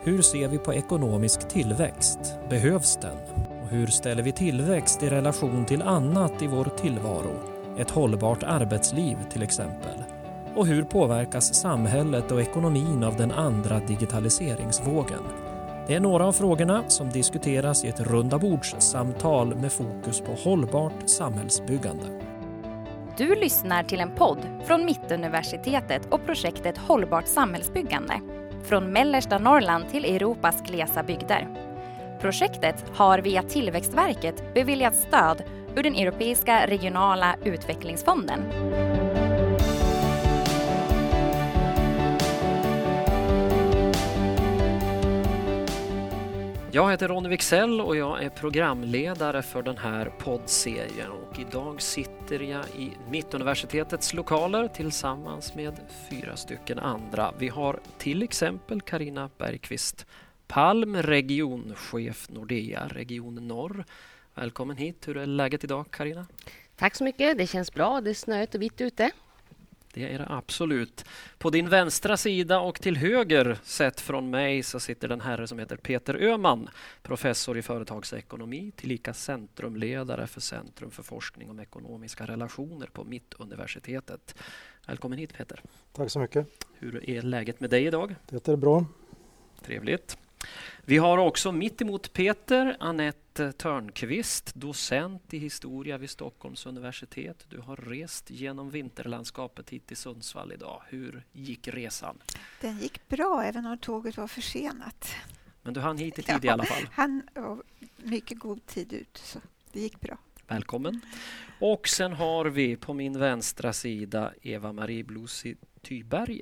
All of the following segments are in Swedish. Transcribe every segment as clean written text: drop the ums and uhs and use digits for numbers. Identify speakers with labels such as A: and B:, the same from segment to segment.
A: Hur ser vi på ekonomisk tillväxt? Behövs den? Och hur ställer vi tillväxt i relation till annat i vår tillvaro? Ett hållbart arbetsliv till exempel. Och hur påverkas samhället och ekonomin av den andra digitaliseringsvågen? Det är några av frågorna som diskuteras i ett rundabordssamtal med fokus på hållbart samhällsbyggande.
B: Du lyssnar till en podd från Mittuniversitetet och projektet Hållbart samhällsbyggande. Från mellersta Norrland till Europas glesa bygder. Projektet har via Tillväxtverket beviljat stöd ur den Europeiska regionala utvecklingsfonden.
A: Jag heter Ronny Wicksell och jag är programledare för den här poddserien. Och idag sitter jag i Mittuniversitetets lokaler tillsammans med 4 stycken andra. Vi har till exempel Carina Bergqvist Palm, regionchef Nordea, Region Norr. Välkommen hit. Hur är läget idag, Carina?
C: Tack så mycket. Det känns bra. Det är snöigt och vitt ute.
A: Det är det absolut. På din vänstra sida och till höger sett från mig så sitter den herre som heter Peter Öhman, professor i företagsekonomi, tillika centrumledare för Centrum för forskning om ekonomiska relationer på Mittuniversitetet. Välkommen hit, Peter.
D: Tack så mycket.
A: Hur är läget med dig idag?
D: Det är bra.
A: Trevligt. Vi har också mitt emot Peter Anette Törnqvist, docent i historia vid Stockholms universitet. Du har rest genom vinterlandskapet hit till Sundsvall idag. Hur gick resan?
E: Den gick bra även om tåget var försenat.
A: Men du hann hit i tid i alla fall.
E: Han var mycket god tid ut, så det gick bra.
A: Välkommen. Och sen har vi på min vänstra sida Eva-Marie Blusi Tyberg,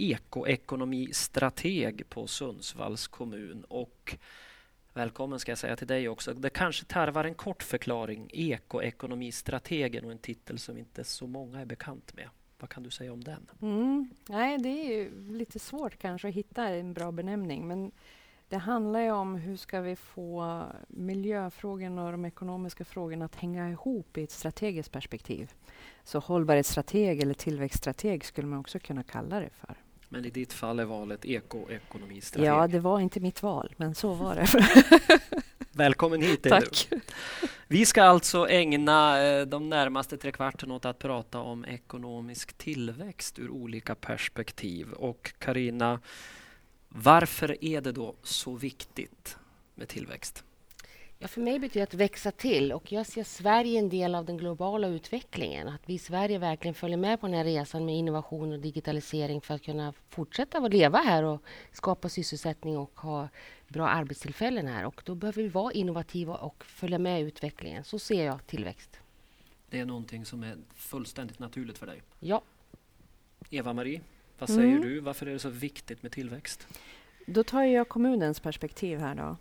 A: ekonomistrateg på Sundsvalls kommun. Och välkommen ska jag säga till dig också. Det kanske tarvar en kort förklaring. Ekonomistrategen och en titel som inte så många är bekant med. Vad kan du säga om den?
F: Nej, det är ju lite svårt kanske att hitta en bra benämning. Men det handlar ju om hur ska vi få miljöfrågorna och de ekonomiska frågorna att hänga ihop i ett strategiskt perspektiv. Så hållbarhetsstrateg eller tillväxtstrateg skulle man också kunna kalla det för.
A: Men i ditt fall är valet ekonomistrateg.
F: Ja, det var inte mitt val, men så var det.
A: Välkommen hit.
F: Tack.
A: Vi ska alltså ägna de närmaste 3/4 åt att prata om ekonomisk tillväxt ur olika perspektiv. Och Carina, varför är det då så viktigt med tillväxt?
C: Ja, för mig betyder det att växa till, och jag ser Sverige en del av den globala utvecklingen. Att vi i Sverige verkligen följer med på den här resan med innovation och digitalisering för att kunna fortsätta att leva här och skapa sysselsättning och ha bra arbetstillfällen här. Och då behöver vi vara innovativa och följa med i utvecklingen. Så ser jag tillväxt.
A: Det är någonting som är fullständigt naturligt för dig.
C: Ja.
A: Eva-Marie, vad säger du? Varför är det så viktigt med tillväxt?
F: Då tar jag kommunens perspektiv här då.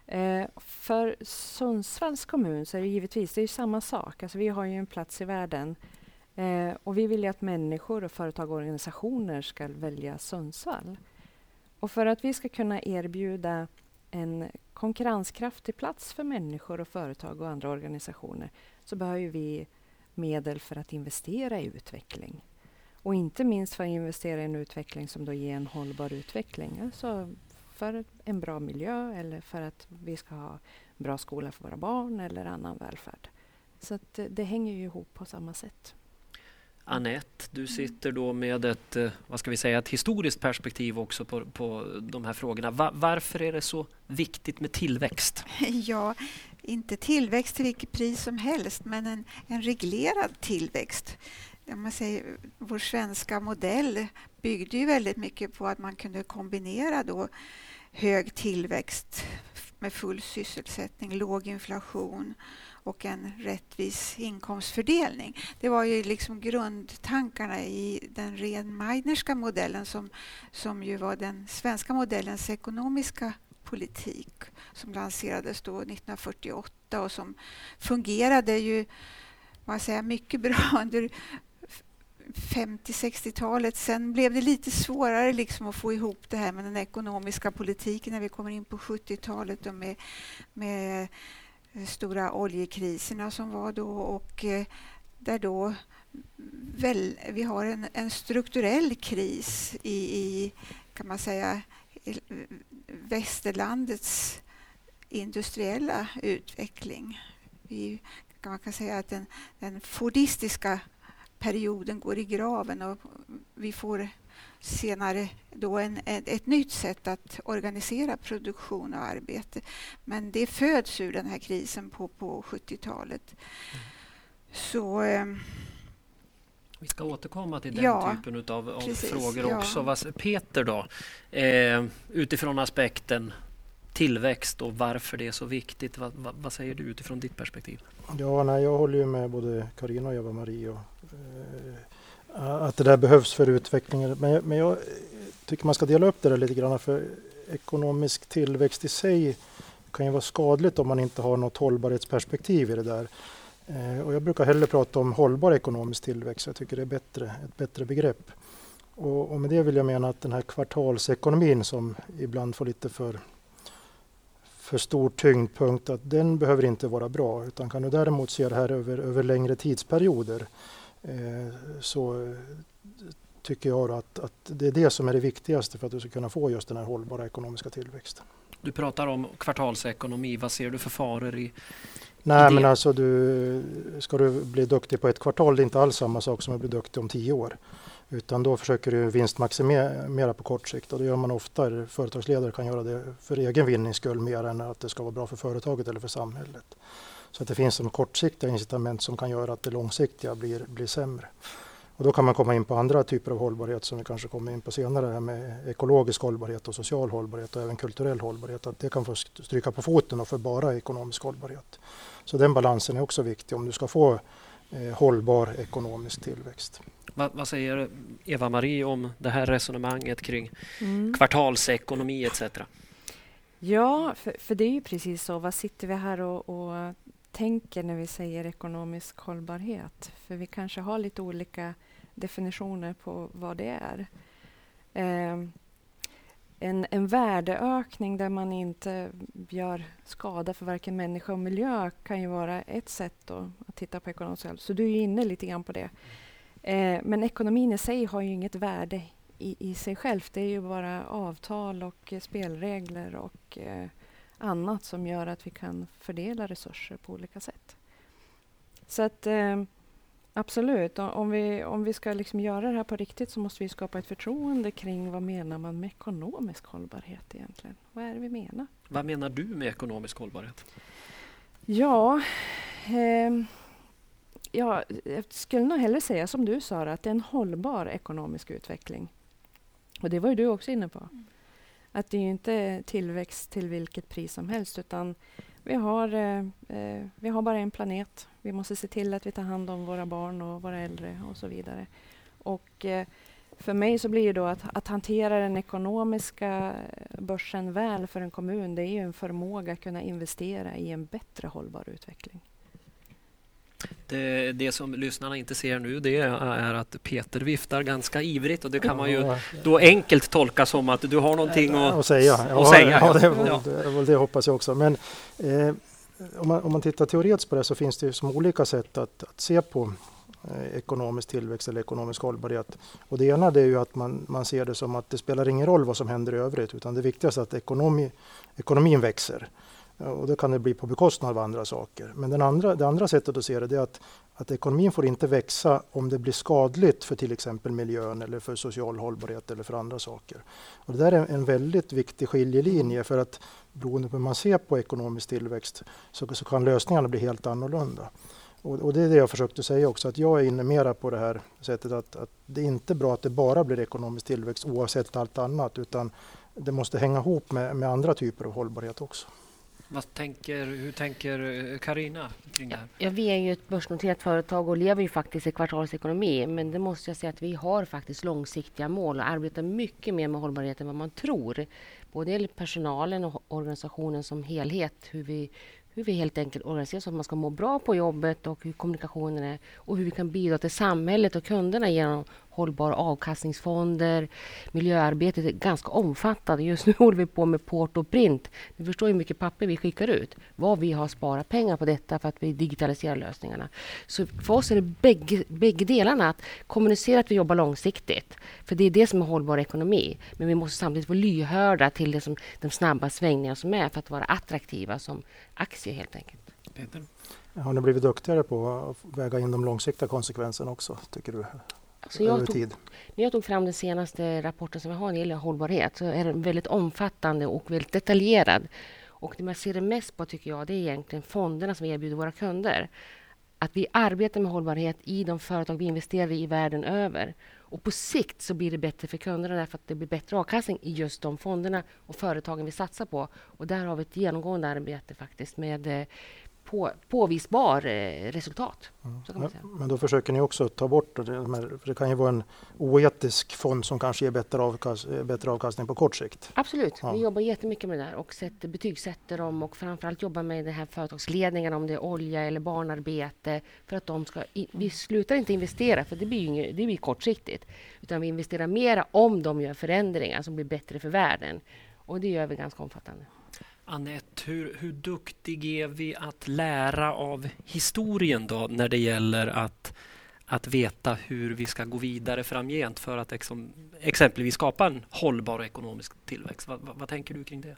F: För Sundsvalls kommun så är det givetvis det är samma sak. Alltså vi har ju en plats i världen och vi vill ju att människor och företag och organisationer ska välja Sundsvall. Och för att vi ska kunna erbjuda en konkurrenskraftig plats för människor och företag och andra organisationer så behöver vi medel för att investera i utveckling. Och inte minst för att investera i en utveckling som då ger en hållbar utveckling. Alltså för en bra miljö eller för att vi ska ha en bra skola för våra barn eller annan välfärd. Så att det hänger ju ihop på samma sätt.
A: Anette, du sitter då med ett, ett historiskt perspektiv också på de här frågorna. Varför är det så viktigt med tillväxt?
E: Ja, inte tillväxt till vilket pris som helst, men en reglerad tillväxt. Man säger, vår svenska modell byggde ju väldigt mycket på att man kunde kombinera då hög tillväxt med full sysselsättning, låg inflation och en rättvis inkomstfördelning. Det var ju liksom grundtankarna i den Rehn-Meidnerska modellen som ju var den svenska modellens ekonomiska politik som lanserades då 1948 och som fungerade ju mycket bra under 50-60-talet. Sen blev det lite svårare liksom att få ihop det här med den ekonomiska politiken när vi kommer in på 70-talet och med stora oljekriserna som var då, och där då vi har en strukturell kris i kan man säga västerlandets industriella utveckling. Man kan säga att den fordistiska perioden går i graven och vi får senare då ett nytt sätt att organisera produktion och arbete. Men det föds ur den här krisen på 70-talet. Så...
A: Vi ska återkomma till den typen av frågor också. Peter då, utifrån aspekten tillväxt och varför det är så viktigt. Vad säger du utifrån ditt perspektiv?
D: Ja, jag håller ju med både Carina och Eva-Marie att det där behövs för utvecklingen. Men jag tycker man ska dela upp det där lite grann, för ekonomisk tillväxt i sig kan ju vara skadligt om man inte har något hållbarhetsperspektiv i det där. Och jag brukar hellre prata om hållbar ekonomisk tillväxt. Jag tycker det är ett bättre begrepp. Och med det vill jag mena att den här kvartalsekonomin som ibland får lite för stor tyngdpunkt, att den behöver inte vara bra. Utan kan du däremot se det här över längre tidsperioder så tycker jag att det är det som är det viktigaste för att du ska kunna få just den här hållbara ekonomiska tillväxten.
A: Du pratar om kvartalsekonomi. Vad ser du för faror i
D: Nej, men alltså ska du bli duktig på ett kvartal, det är inte alls samma sak som att bli duktig om 10 år. Utan då försöker du vinstmaximera på kort sikt, och det gör man ofta. Företagsledare kan göra det för egen vinnings skull mer än att det ska vara bra för företaget eller för samhället. Så att det finns som kortsiktiga incitament som kan göra att det långsiktiga blir sämre. Och då kan man komma in på andra typer av hållbarhet som vi kanske kommer in på senare, här med ekologisk hållbarhet och social hållbarhet och även kulturell hållbarhet. Att det kan få stryka på foten och för bara ekonomisk hållbarhet. Så den balansen är också viktig om du ska få hållbar ekonomisk tillväxt.
A: Vad säger Eva-Marie om det här resonemanget kring kvartalsekonomi etc.?
F: Ja, för det är ju precis så. Vad sitter vi här och tänker när vi säger ekonomisk hållbarhet? För vi kanske har lite olika definitioner på vad det är. En värdeökning där man inte gör skada för varken människa och miljö kan ju vara ett sätt att titta på ekonomisk hållbarhet. Så du är inne lite grann på det. Men ekonomin i sig har ju inget värde i sig själv. Det är ju bara avtal och spelregler och annat som gör att vi kan fördela resurser på olika sätt. Så att absolut, om vi ska liksom göra det här på riktigt så måste vi skapa ett förtroende kring vad menar man med ekonomisk hållbarhet egentligen. Vad är det vi menar?
A: Vad menar du med ekonomisk hållbarhet?
F: Ja, jag skulle nog hellre säga som du sa, att det är en hållbar ekonomisk utveckling. Och det var ju du också inne på. Att det är ju inte tillväxt till vilket pris som helst, utan vi har bara en planet. Vi måste se till att vi tar hand om våra barn och våra äldre och så vidare. Och för mig så blir det då att hantera den ekonomiska börsen väl för en kommun, det är ju en förmåga att kunna investera i en bättre hållbar utveckling.
A: Det som lyssnarna inte ser nu, det är att Peter viftar ganska ivrigt, och det kan man ju då enkelt tolka som att du har någonting att säga.
D: Ja, det hoppas jag också. Men om man tittar teoretiskt på det så finns det ju som olika sätt att se på ekonomisk tillväxt eller ekonomisk hållbarhet. Och det ena det är ju att man ser det som att det spelar ingen roll vad som händer i övrigt, utan det viktigaste är att ekonomin växer. Och då kan det bli på bekostnad av andra saker. Men det andra sättet att se det är att ekonomin får inte växa om det blir skadligt för till exempel miljön eller för social hållbarhet eller för andra saker. Och det där är en väldigt viktig skiljelinje, för att beroende på hur man ser på ekonomisk tillväxt så kan lösningarna bli helt annorlunda. Och det är det jag försökte säga också, att jag är inne mera på det här sättet att det är inte bra att det bara blir ekonomisk tillväxt oavsett allt annat, utan det måste hänga ihop med andra typer av hållbarhet också.
A: Hur tänker Carina kring det här?
C: Ja, vi är ju ett börsnoterat företag och lever ju faktiskt i kvartalsekonomi. Men det måste jag säga att vi har faktiskt långsiktiga mål och arbetar mycket mer med hållbarhet än vad man tror. Både personalen och organisationen som helhet. Hur vi helt enkelt organiserar så att man ska må bra på jobbet och hur kommunikationen är. Och hur vi kan bidra till samhället och kunderna genom hållbara avkastningsfonder. Miljöarbetet är ganska omfattande. Just nu håller vi på med port och print. Ni förstår hur mycket papper vi skickar ut. Vad vi har sparat pengar på detta för att vi digitaliserar lösningarna. Så för oss är det bägge delarna. Att kommunicera att vi jobbar långsiktigt. För det är det som är hållbar ekonomi. Men vi måste samtidigt vara lyhörda till det som, de snabba svängningar som är för att vara attraktiva som aktier helt enkelt.
A: Peter?
D: Har ni blivit duktigare på att väga in de långsiktiga konsekvenserna också, tycker du?
C: Alltså när jag tog fram den senaste rapporten som vi har när det gäller hållbarhet så är den väldigt omfattande och väldigt detaljerad. Och det man ser det mest på tycker jag det är egentligen fonderna som erbjuder våra kunder. Att vi arbetar med hållbarhet i de företag vi investerar i världen över. Och på sikt så blir det bättre för kunderna därför att det blir bättre avkastning i just de fonderna och företagen vi satsar på. Och där har vi ett genomgående arbete faktiskt med påvisbar resultat. Så kan man säga.
D: Men då försöker ni också ta bort det. För det kan ju vara en oetisk fond som kanske ger bättre avkastning på kort sikt.
C: Absolut.
D: Ja.
C: Vi jobbar jättemycket med det där och betygsätter dem och framförallt jobbar med den här företagsledningen om det är olja eller barnarbete för att de ska... Vi slutar inte investera för det blir kortsiktigt utan vi investerar mera om de gör förändringar som blir bättre för världen och det gör vi ganska omfattande.
A: Anette, hur duktig är vi att lära av historien då när det gäller att veta hur vi ska gå vidare framgent för att exempelvis skapa en hållbar ekonomisk tillväxt? Vad tänker du kring det?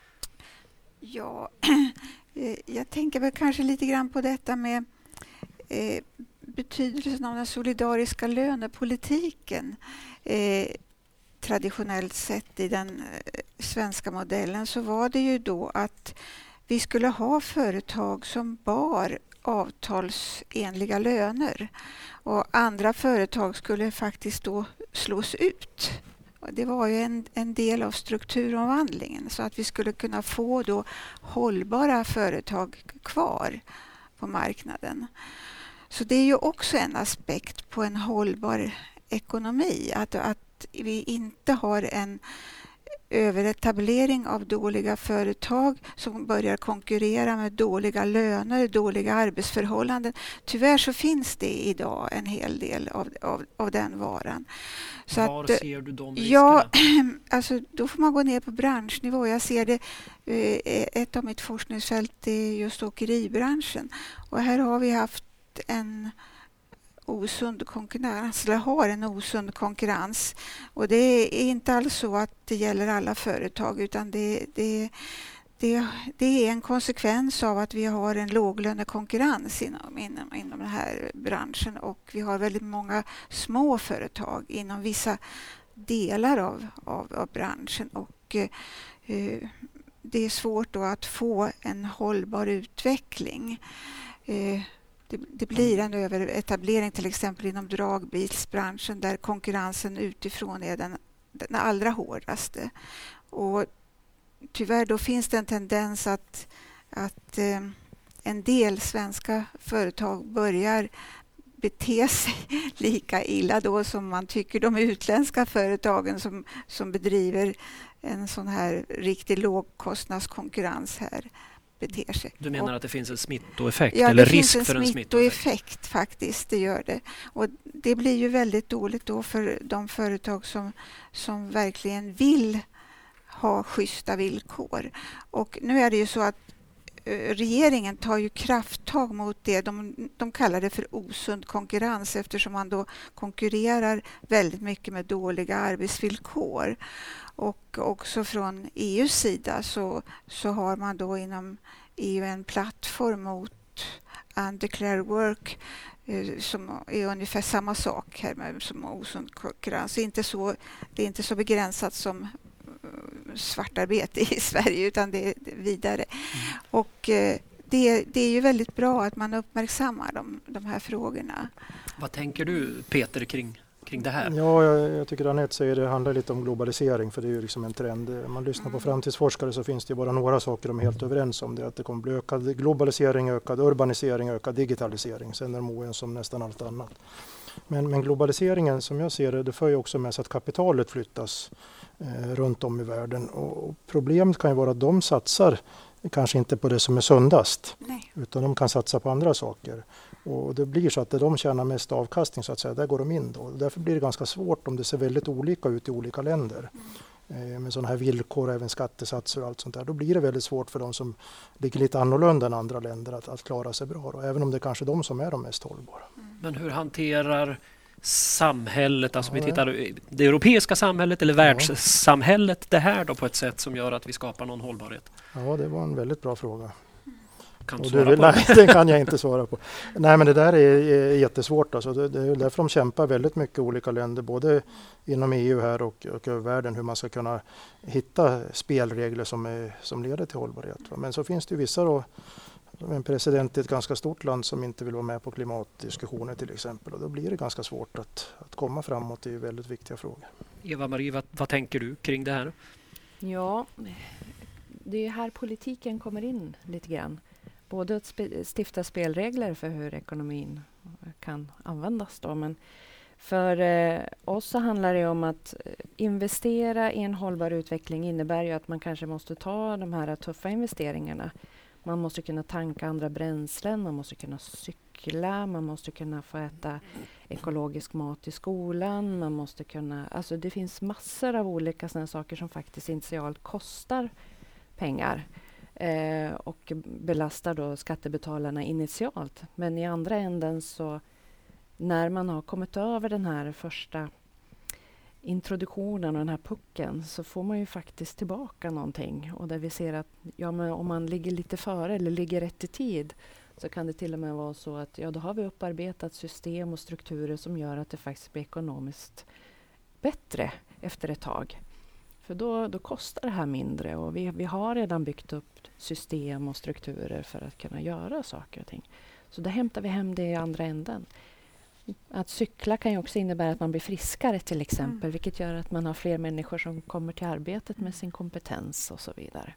E: Ja, jag tänker väl kanske lite grann på detta med betydelsen av den solidariska lönepolitiken. Traditionellt sett i den svenska modellen så var det ju då att vi skulle ha företag som bar avtalsenliga löner och andra företag skulle faktiskt då slås ut. Och det var ju en del av strukturomvandlingen så att vi skulle kunna få då hållbara företag kvar på marknaden. Så det är ju också en aspekt på en hållbar ekonomi att vi inte har en överetablering av dåliga företag som börjar konkurrera med dåliga löner, dåliga arbetsförhållanden. Tyvärr så finns det idag en hel del av den varan. Så
A: var ser du de riskerna?
E: Ja, alltså då får man gå ner på branschnivå. Jag ser det, ett av mitt forskningsfält är just åkeribranschen. Och här har vi haft en osund konkurrens, eller har en osund konkurrens. Och det är inte alls så att det gäller alla företag utan det är en konsekvens av att vi har en låglönekonkurrens inom den här branschen och vi har väldigt många små företag inom vissa delar av branschen och det är svårt då att få en hållbar utveckling. Det blir en överetablering till exempel inom dragbilsbranschen där konkurrensen utifrån är den allra hårdaste. Och tyvärr då finns det en tendens att en del svenska företag börjar bete sig lika illa då som man tycker de utländska företagen som bedriver en sån här riktigt lågkostnadskonkurrens här beter sig.
A: Du menar att det finns en smittoeffekt
E: ja,
A: eller risk för en
E: smittoeffekt faktiskt, det gör det. Och det blir ju väldigt dåligt då för de företag som verkligen vill ha schyssta villkor. Och nu är det ju så att regeringen tar ju krafttag mot det. De kallar det för osund konkurrens eftersom man då konkurrerar väldigt mycket med dåliga arbetsvillkor. Och också från EUs sida så har man då inom EU en plattform mot undeclared work som är ungefär samma sak här med som osund konkurrens. Det är inte så begränsat som svartarbete i Sverige utan det är vidare. Och det är ju väldigt bra att man uppmärksammar de här frågorna.
A: Vad tänker du Peter kring det här?
D: Ja, jag tycker Anette säger det handlar lite om globalisering för det är ju liksom en trend. Om man lyssnar på framtidsforskare så finns det bara några saker de är helt överens om. Det är att det kommer bli ökad globalisering, ökad urbanisering, ökad digitalisering. Sen är de oense om nästan allt annat. Men globaliseringen som jag ser det för ju också med sig att kapitalet flyttas runt om i världen. Och problemet kan ju vara att de satsar kanske inte på det som är sundast.
E: Nej.
D: Utan de kan satsa på andra saker. Och det blir så att där de tjänar mest avkastning så att säga, där går de in då. Och därför blir det ganska svårt om det ser väldigt olika ut i olika länder. Med sådana här villkor, även skattesatser och allt sånt där. Då blir det väldigt svårt för de som ligger lite annorlunda än andra länder att klara sig bra. Då, även om det är kanske de som är de mest hållbara.
A: Men hur hanterar samhället, alltså vi tittar det europeiska samhället eller världssamhället det här då på ett sätt som gör att vi skapar någon hållbarhet?
D: Ja, det var en väldigt bra fråga.
A: Kan du svara på
D: nej, det kan jag inte svara på. Nej, men det där är jättesvårt. Alltså. Det är därför de kämpar väldigt mycket olika länder, både inom EU här och över världen, hur man ska kunna hitta spelregler som leder till hållbarhet. Men så finns det ju vissa då, en president i ett ganska stort land som inte vill vara med på klimatdiskussioner till exempel. Och då blir det ganska svårt att komma framåt i väldigt viktiga frågor.
A: Eva-Marie, vad tänker du kring det här?
F: Ja, det är här politiken kommer in lite grann. Både att stifta spelregler för hur ekonomin kan användas då, men för oss så handlar det om att investera i en hållbar utveckling innebär ju att man kanske måste ta de här tuffa investeringarna. Man måste kunna tanka andra bränslen, man måste kunna cykla, man måste kunna få äta ekologisk mat i skolan, man måste kunna, alltså det finns massor av olika sådana saker som faktiskt initialt kostar pengar. Och belastar då skattebetalarna initialt. Men i andra änden så när man har kommit över den här första introduktionen och den här pucken så får man ju faktiskt tillbaka någonting. Och där vi ser att men om man ligger lite före eller ligger rätt i tid så kan det till och med vara så att då har vi upparbetat system och strukturer som gör att det faktiskt blir ekonomiskt bättre efter ett tag. För då kostar det här mindre och vi har redan byggt upp system och strukturer för att kunna göra saker och ting. Så då hämtar vi hem det i andra änden. Att cykla kan ju också innebära att man blir friskare till exempel, vilket gör att man har fler människor som kommer till arbetet med sin kompetens och så vidare.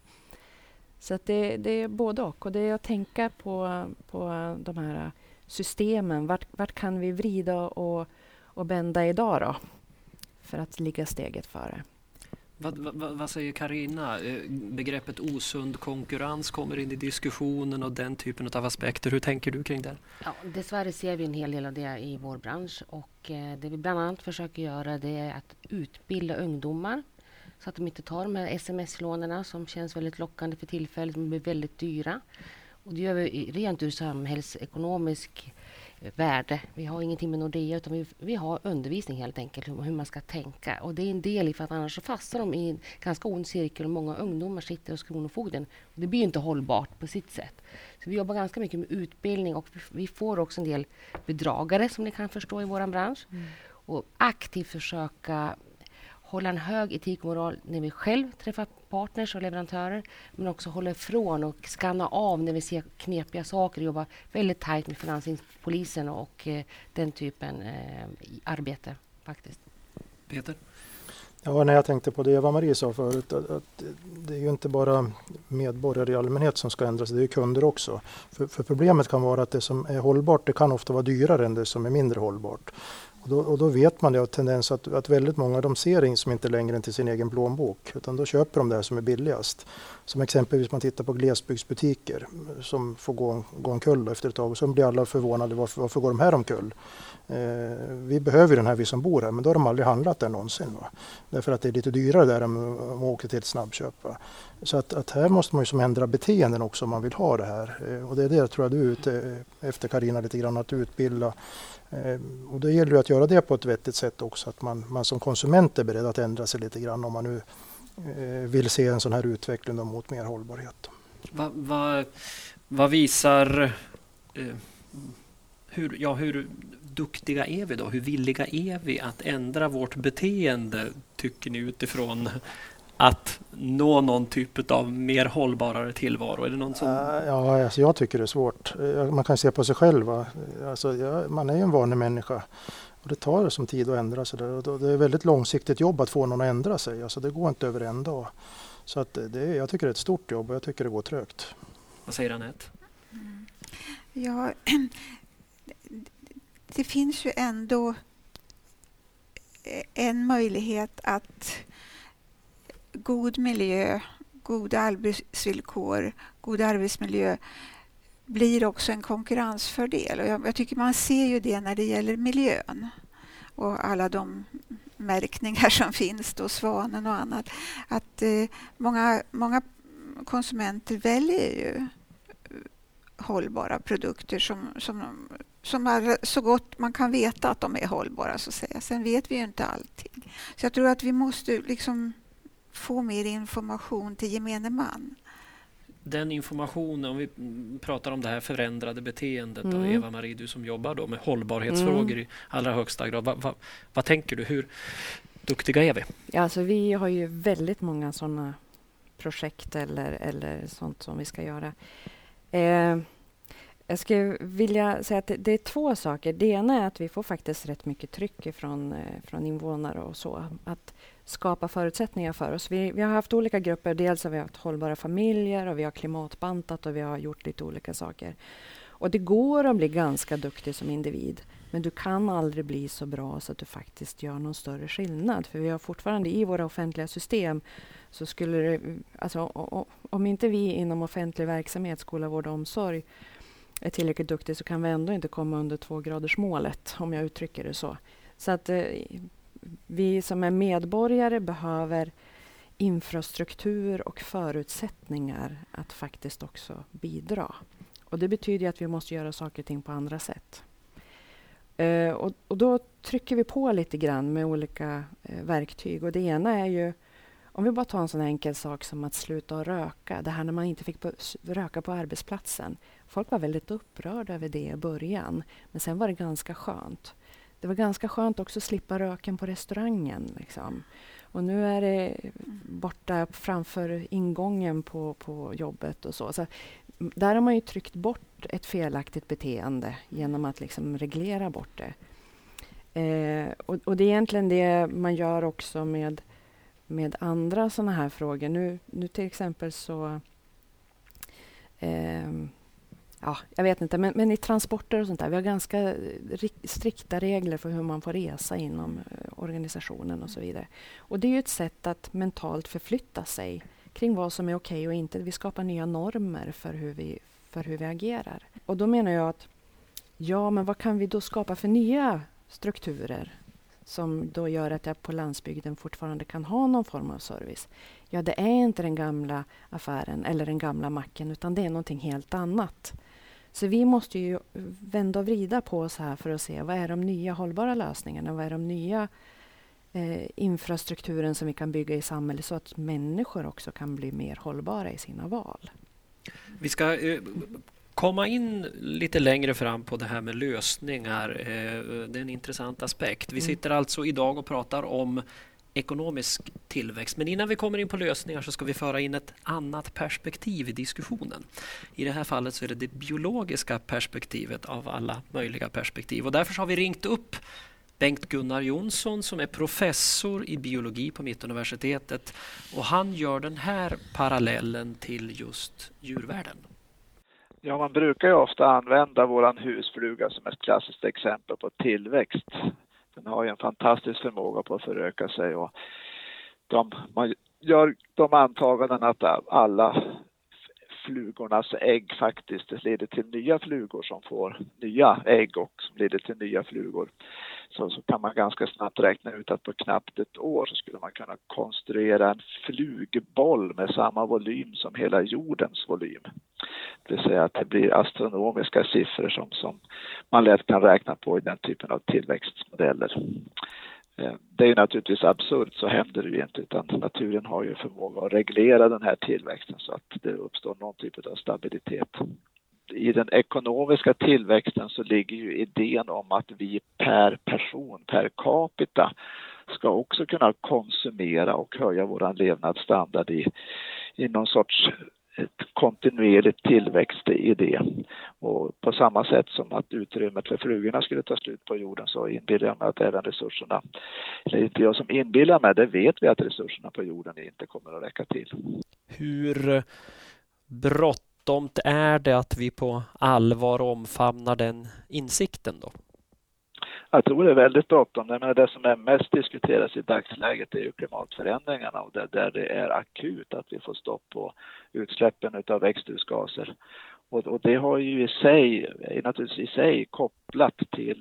F: Så att det är både och det är att tänka på de här systemen. Vart kan vi vrida och bända idag då? För att ligga steget före.
A: Vad säger Carina? Begreppet osund konkurrens kommer in i diskussionen och den typen av aspekter. Hur tänker du kring det?
C: Ja, dessvärre ser vi en hel del av det i vår bransch. Och det vi bland annat försöker göra det är att utbilda ungdomar så att de inte tar de här sms-lånerna som känns väldigt lockande för tillfället. De blir väldigt dyra. Och det gör vi rent ur samhällsekonomisk värde. Vi har ingenting med Nordea utan vi har undervisning helt enkelt om hur man ska tänka. Och det är en del i för att annars så fastnar de i en ganska ond cirkel och många ungdomar sitter hos kronofogden. Och det blir inte hållbart på sitt sätt. Så vi jobbar ganska mycket med utbildning och vi får också en del bedragare som ni kan förstå i vår bransch. Och aktivt försöka hålla en hög etik och moral när vi själv träffar partners och leverantörer, men också hålla ifrån och skanna av när vi ser knepiga saker, jobba väldigt tajt med finanspolisen och den typen arbete faktiskt.
A: Peter?
D: Ja, när jag tänkte på det Eva-Marie sa förut, att det är ju inte bara medborgare i allmänhet som ska ändras, det är ju kunder också. För problemet kan vara att det som är hållbart, det kan ofta vara dyrare än det som är mindre hållbart. Och då vet man det av tendens att väldigt många de ser som inte längre än till sin egen plånbok utan då köper de det som är billigast. Som exempelvis man tittar på glesbygdsbutiker som får gå omkull efter ett tag och så blir alla förvånade varför går de här omkull? Vi behöver den här vi som bor här men då har de aldrig handlat där någonsin. Va? Därför att det är lite dyrare där om man åker till ett snabbköp. Va? Så att här måste man ju som ändra beteenden också om man vill ha det här. Och det är det jag tror att du är ute efter Carina lite grann att utbilda. Och det gäller ju att göra det på ett vettigt sätt också att man som konsument är beredd att ändra sig lite grann om man nu vill se en sån här utveckling mot mer hållbarhet.
A: Vad visar hur duktiga är vi då? Hur villiga är vi att ändra vårt beteende tycker ni utifrån att nå någon typ av mer hållbarare tillvaro? Är det någon som...
D: Ja, alltså jag tycker det är svårt. Man kan se på sig själv. Alltså, man är ju en vanlig människa och det tar som tid att ändra sig. Och det är väldigt långsiktigt jobb att få någon att ändra sig. Alltså, det går inte över en dag. Så att jag tycker det är ett stort jobb och jag tycker det går trögt.
A: Vad säger Anette?
E: Ja, det finns ju ändå en möjlighet att god miljö, goda arbetsvillkor, god arbetsmiljö blir också en konkurrensfördel. Och jag tycker man ser ju det när det gäller miljön och alla de märkningar som finns då, Svanen och annat, att många konsumenter väljer ju hållbara produkter som är så gott man kan veta att de är hållbara, så att säga. Sen vet vi ju inte allting. Så jag tror att vi måste liksom få mer information till gemene man.
A: Den informationen, om vi pratar om det här förändrade beteendet och Eva-Marie, du som jobbar då med hållbarhetsfrågor i allra högsta grad. Vad tänker du? Hur duktiga är vi?
F: Ja, alltså vi har ju väldigt många sådana projekt eller sånt som vi ska göra. Jag skulle vilja säga att det är två saker. Det ena är att vi får faktiskt rätt mycket tryck från invånare och så. Att skapa förutsättningar för oss. Vi har haft olika grupper. Dels har vi haft hållbara familjer och vi har klimatbantat och vi har gjort lite olika saker. Och det går att bli ganska duktig som individ. Men du kan aldrig bli så bra så att du faktiskt gör någon större skillnad. För vi har fortfarande i våra offentliga system så skulle det, alltså, om inte vi inom offentlig verksamhet, skola, vård och omsorg är tillräckligt duktiga, så kan vi ändå inte komma under 2-gradersmålet, om jag uttrycker det så. Så att vi som är medborgare behöver infrastruktur och förutsättningar att faktiskt också bidra. Och det betyder att vi måste göra saker och ting på andra sätt. Och då trycker vi på lite grann med olika verktyg. Och det ena är ju, om vi bara tar en sån enkel sak som att sluta röka. Det här när man inte fick röka på arbetsplatsen. Folk var väldigt upprörda över det i början. Men sen var det ganska skönt. Det var ganska skönt också att slippa röken på restaurangen. Liksom. Och nu är det borta framför ingången på jobbet och så. Så där har man ju tryckt bort ett felaktigt beteende genom att liksom reglera bort det. Och det är egentligen det man gör också med andra sådana här frågor. Nu till exempel så... ja, jag vet inte, men i transporter och sånt där, vi har ganska strikta regler för hur man får resa inom organisationen och så vidare. Och det är ju ett sätt att mentalt förflytta sig kring vad som är okej och inte. Vi skapar nya normer för hur vi agerar. Och då menar jag att, ja, men vad kan vi då skapa för nya strukturer som då gör att jag på landsbygden fortfarande kan ha någon form av service? Ja, det är inte den gamla affären eller den gamla macken, utan det är någonting helt annat. Så vi måste ju vända och vrida på oss här för att se vad är de nya hållbara lösningarna, vad är de nya infrastrukturen som vi kan bygga i samhället så att människor också kan bli mer hållbara i sina val.
A: Vi ska komma in lite längre fram på det här med lösningar. Det är en intressant aspekt. Vi sitter alltså idag och pratar om ekonomisk tillväxt. Men innan vi kommer in på lösningar så ska vi föra in ett annat perspektiv i diskussionen. I det här fallet så är det biologiska perspektivet av alla möjliga perspektiv. Och därför har vi ringt upp Bengt-Gunnar Jonsson som är professor i biologi på Mittuniversitetet. Och han gör den här parallellen till just djurvärlden.
G: Ja, man brukar ju ofta använda våran husfluga som ett klassiskt exempel på tillväxt. Den har ju en fantastisk förmåga på att föröka sig och man gör de antaganden att alla flugornas ägg faktiskt leder till nya flugor som får nya ägg och som leder till nya flugor. Så kan man ganska snabbt räkna ut att på knappt ett år så skulle man kunna konstruera en flugboll med samma volym som hela jordens volym. Det vill säga att det blir astronomiska siffror som man lätt kan räkna på i den typen av tillväxtmodeller. Det är naturligtvis absurt, så händer det ju inte, utan naturen har ju förmåga att reglera den här tillväxten så att det uppstår någon typ av stabilitet. I den ekonomiska tillväxten så ligger ju idén om att vi per person, per capita, ska också kunna konsumera och höja vår levnadsstandard i någon sorts ett kontinuerligt tillväxtidé. Och på samma sätt som att utrymmet för flugorna skulle ta slut på jorden så inbillar jag mig att även resurserna, eller inte jag som inbillar mig, det vet vi att resurserna på jorden inte kommer att räcka till. Hur
A: bråttom är det att vi på allvar omfamnar den insikten då?
G: Jag tror det är väldigt bråttom. Det som är mest diskuteras i dagsläget är ju klimatförändringarna och där det är akut att vi får stopp på utsläppen av växthusgaser. Och det har ju är naturligtvis i sig kopplat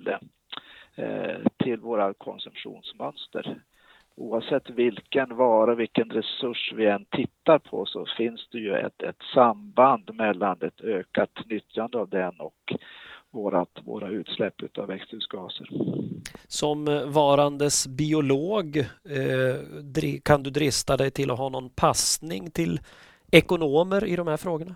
G: till våra konsumtionsmönster. Oavsett vilken vara, vilken resurs vi än tittar på, så finns det ju ett samband mellan ett ökat nyttjande av den och våra utsläpp av växthusgaser.
A: Som varandes biolog, kan du drista dig till att ha någon passning till ekonomer i de här frågorna?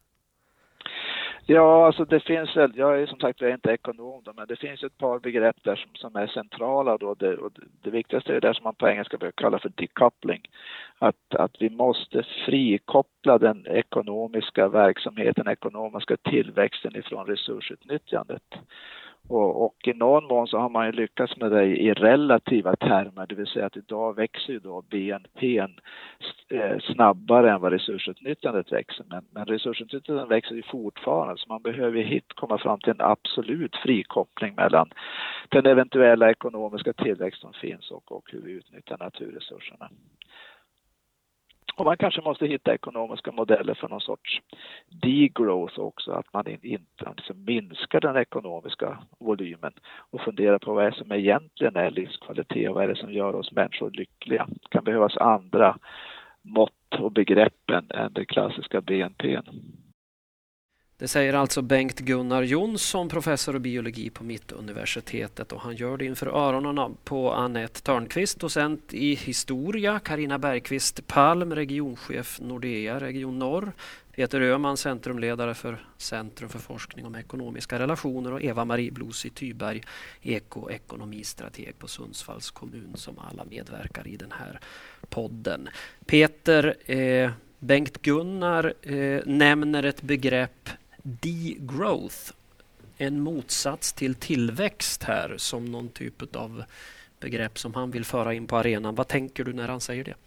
G: Ja, alltså det finns väl, jag är som sagt inte ekonom då, men det finns ett par begrepp där som är centrala då. Det viktigaste är det som man på engelska brukar kalla för decoupling. Att vi måste frikoppla den ekonomiska verksamheten, ekonomiska tillväxten ifrån resursutnyttjandet. Och i någon mån så har man ju lyckats med det i relativa termer, det vill säga att idag växer ju då BNP snabbare än vad resursutnyttjandet växer. Men resursutnyttjandet växer ju fortfarande, så man behöver komma fram till en absolut frikoppling mellan den eventuella ekonomiska tillväxt som finns och hur vi utnyttjar naturresurserna. Och man kanske måste hitta ekonomiska modeller för någon sorts degrowth också, att man inte minskar den ekonomiska volymen och funderar på vad det är som egentligen är livskvalitet och vad är det som gör oss människor lyckliga. Det kan behövas andra mått och begrepp än det klassiska BNP.
A: Det säger alltså Bengt-Gunnar Jonsson, professor i biologi på Mittuniversitetet, och han gör det inför öronen på Anette Törnqvist, docent i historia, Carina Bergqvist Palm, regionchef Nordea, region Norr, Peter Öhman, centrumledare för Centrum för forskning om ekonomiska relationer, och Eva-Marie Blosi Tyberg, ekonomistrateg på Sundsvalls kommun, som alla medverkar i den här podden. Peter, Bengt-Gunnar nämner ett begrepp, degrowth, en motsats till tillväxt här, som någon typ av begrepp som han vill föra in på arenan. Vad tänker du när han säger det?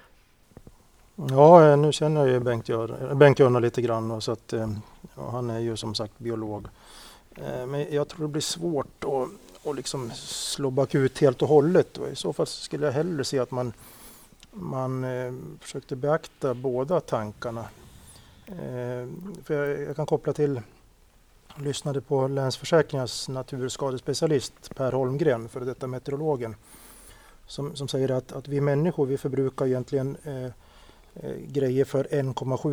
D: Ja, nu känner jag ju Bengt-Gunnar lite grann, så att, han är ju som sagt biolog. Men jag tror det blir svårt att liksom slå bakut helt och hållet. Och i så fall skulle jag hellre se att man försökte beakta båda tankarna. För jag kan koppla till, jag lyssnade på Länsförsäkringars naturskadespecialist Per Holmgren, för detta meteorologen, som säger att vi människor, vi förbrukar egentligen grejer för 1,7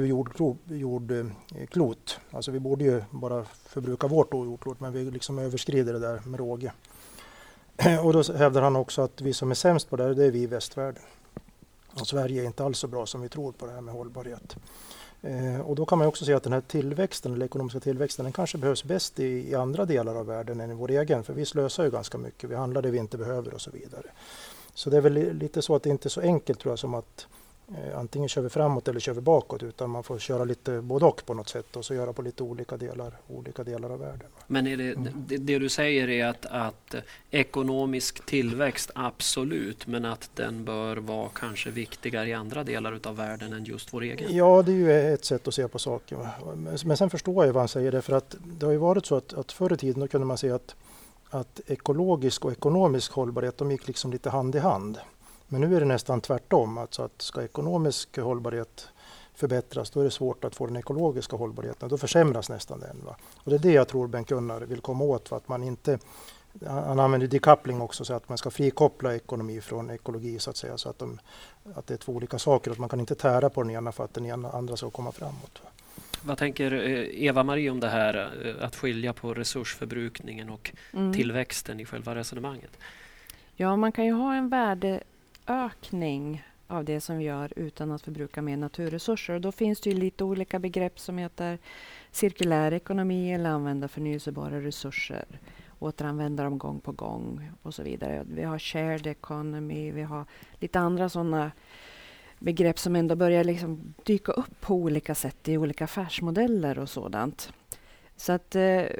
D: jordklot. Alltså vi borde ju bara förbruka vårt jordklot, men vi liksom överskrider det där med råge. Och då hävdar han också att vi som är sämst på det är vi i västvärlden. Och Sverige är inte alls så bra som vi tror på det här med hållbarhet. Och då kan man också se att den här tillväxten, eller ekonomiska tillväxten, den kanske behövs bäst i andra delar av världen än i vår egen. För vi slösar ju ganska mycket, vi handlar det vi inte behöver och så vidare. Så det är väl lite så att det inte är så enkelt, tror jag, som att antingen kör vi framåt eller kör vi bakåt, utan man får köra lite både och på något sätt, och så göra på lite olika delar av världen. Men
A: är det du säger är att ekonomisk tillväxt absolut, men att den bör vara kanske viktigare i andra delar av världen än just vår egen? Ja, det är ju ett sätt att se på saker. Men sen förstår jag vad han säger, för att det har ju varit så att förr i tiden då kunde man se att ekologisk och ekonomisk hållbarhet, de gick liksom lite hand i hand. Men nu är det nästan tvärtom, alltså att ska ekonomisk hållbarhet förbättras, då är det svårt att få den ekologiska hållbarheten. Då försämras nästan den. Va? Och det är det jag tror Bengt-Gunnar vill komma åt, för att man inte, han använder decoupling också, så att man ska frikoppla ekonomi från ekologi, så att säga, så att det är två olika saker, och man kan inte tära på den ena för att den andra ska komma framåt. Va? Vad tänker Eva-Marie om det här, att skilja på resursförbrukningen och tillväxten i själva resonemanget?
F: Ja, man kan ju ha en värdeökning av det som vi gör utan att förbruka mer naturresurser. Och då finns det ju lite olika begrepp som heter cirkulär ekonomi, eller använda förnyelsebara resurser, återanvända dem gång på gång och så vidare. Vi har shared economy, vi har lite andra sådana begrepp som ändå börjar liksom dyka upp på olika sätt i olika affärsmodeller och sådant. Så att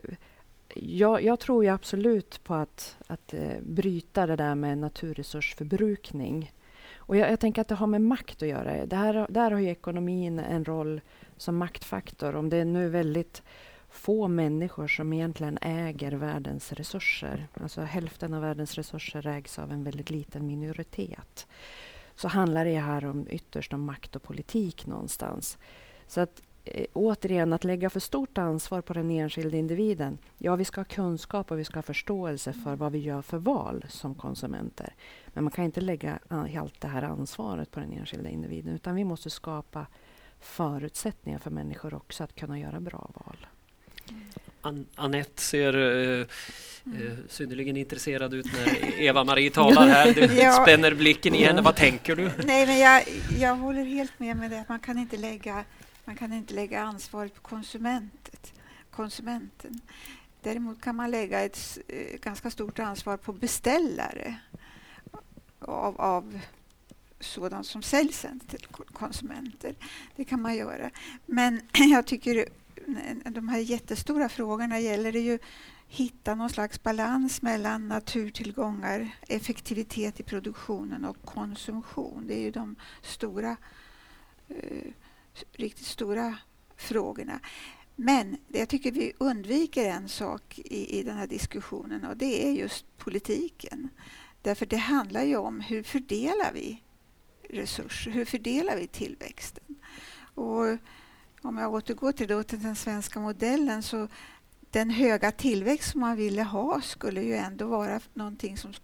F: jag tror ju absolut på att bryta det där med naturresursförbrukning. Och jag tänker att det har med makt att göra. Där har ju ekonomin en roll som maktfaktor. Om det är nu väldigt få människor som egentligen äger världens resurser. Alltså hälften av världens resurser ägs av en väldigt liten minoritet. Så handlar det här ytterst om makt och politik någonstans. Så att återigen att lägga för stort ansvar på den enskilda individen. Ja, vi ska ha kunskap och vi ska ha förståelse för vad vi gör för val som konsumenter. Men man kan inte lägga allt det här ansvaret på den enskilda individen, utan vi måste skapa förutsättningar för människor också att kunna göra bra val.
H: Anette ser synnerligen intresserad ut när Eva-Marie talar här. Du spänner blicken i henne. Vad tänker du?
E: Nej, men jag håller helt med det. Man kan inte lägga ansvaret på konsumenten. Däremot kan man lägga ett ganska stort ansvar på beställare av sådant som säljs till konsumenter. Det kan man göra. Men jag tycker de här jättestora frågorna gäller det ju hitta någon slags balans mellan naturtillgångar, effektivitet i produktionen och konsumtion. Det är ju de riktigt stora frågorna. Men jag tycker vi undviker en sak i den här diskussionen, och det är just politiken. Därför det handlar ju om hur fördelar vi resurser, hur fördelar vi tillväxten. Och om jag återgår till den svenska modellen, så den höga tillväxt som man ville ha skulle ju ändå vara någonting som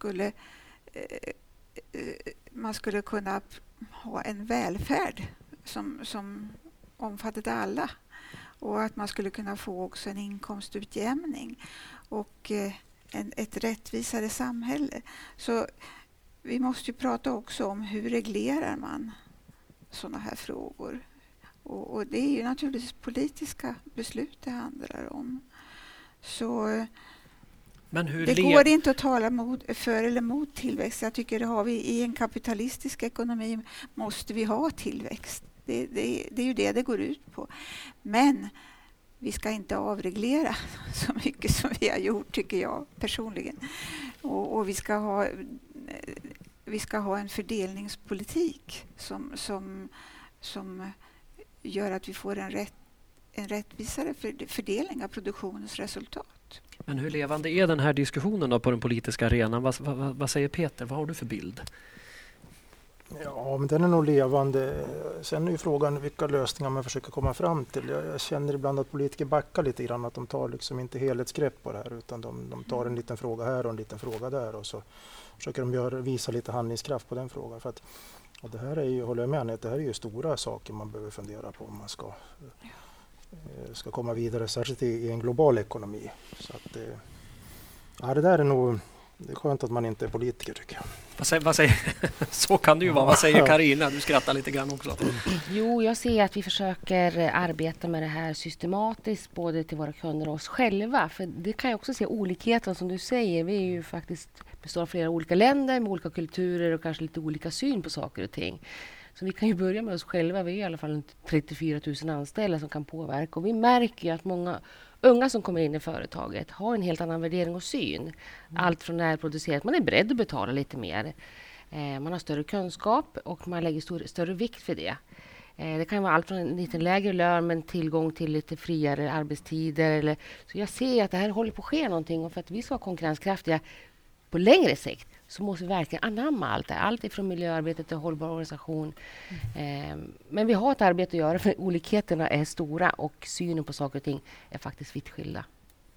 E: man skulle kunna ha en välfärd som omfattade alla, och att man skulle kunna få också en inkomstutjämning och ett rättvisare samhälle. Så vi måste ju prata också om hur reglerar man sådana här frågor. Och det är ju naturligtvis politiska beslut det handlar om. Så
H: men
E: det går inte att tala för eller mot tillväxt. Jag tycker det har vi i en kapitalistisk ekonomi, måste vi ha tillväxt. Det är ju det går ut på. Men vi ska inte avreglera så mycket som vi har gjort, tycker jag personligen. Och vi ska ha en fördelningspolitik som gör att vi får en rättvisare fördelning av produktionens resultat.
H: Men hur levande är den här diskussionen då på den politiska arenan? Vad säger Peter? Vad har du för bild?
D: Ja, men den är nog levande. Sen är ju frågan vilka lösningar man försöker komma fram till. Jag känner ibland att politiker backar lite grann, att de tar liksom inte helhetsgrepp på det här, utan de tar en liten fråga här och en liten fråga där, och så försöker de visa lite handlingskraft på den frågan. För att, och det här är ju, håller jag med om, att det här är ju stora saker man behöver fundera på om man ska komma vidare, särskilt i en global ekonomi. Så att, det där är nog... Det är skönt att man inte är politiker, tycker jag.
H: Vad säger så kan det ju vara. Vad säger Carina? Du skrattar lite grann också.
C: Jo, jag ser att vi försöker arbeta med det här systematiskt, både till våra kunder och oss själva. För det kan jag också se olikheten som du säger. Vi är ju faktiskt består av flera olika länder med olika kulturer och kanske lite olika syn på saker och ting. Så vi kan ju börja med oss själva. Vi är i alla fall 34 000 anställda som kan påverka. Och vi märker ju att många unga som kommer in i företaget har en helt annan värdering och syn. Allt från närproducerat. Man är beredd att betala lite mer. Man har större kunskap och man lägger större vikt för det. Det kan vara allt från en lite lägre lön men tillgång till lite friare arbetstider. Så jag ser att det här håller på att ske någonting. Och för att vi ska vara konkurrenskraftiga på längre sikt så måste vi verkligen anamma allt det. Allt ifrån miljöarbetet till hållbar organisation. Men vi har ett arbete att göra, för olikheterna är stora och synen på saker och ting är faktiskt vitt skilda.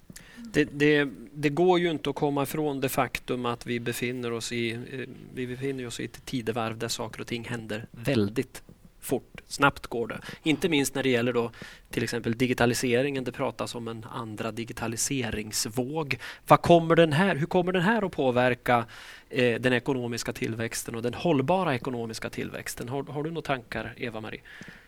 H: Det går ju inte att komma ifrån det faktum att vi befinner oss i ett tidevarv där saker och ting händer väldigt fort. Snabbt går det. Inte minst när det gäller då till exempel digitaliseringen. Det pratas om en andra digitaliseringsvåg. Hur kommer den här att påverka den ekonomiska tillväxten och den hållbara ekonomiska tillväxten? Har du några tankar, Eva-Marie?